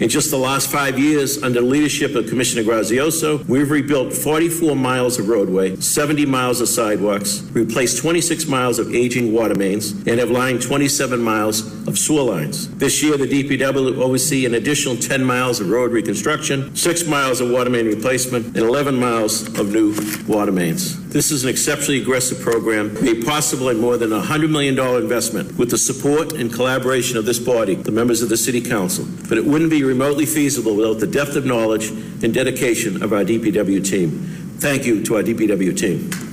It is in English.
In just the last 5 years, under the leadership of Commissioner Grazioso, we've rebuilt 44 miles of roadway, 70 miles of sidewalks, replaced 26 miles of aging water mains, and have lined 27 miles of sewer lines. This year, the DPW will oversee an additional 10 miles of road reconstruction, 6 miles of water main replacement, and 11 miles of new water mains. This is an exceptionally aggressive program made possible in more than a $100 million investment with the support and collaboration of this body, the members of the City Council. But it wouldn't be remotely feasible without the depth of knowledge and dedication of our DPW team. Thank you to our DPW team.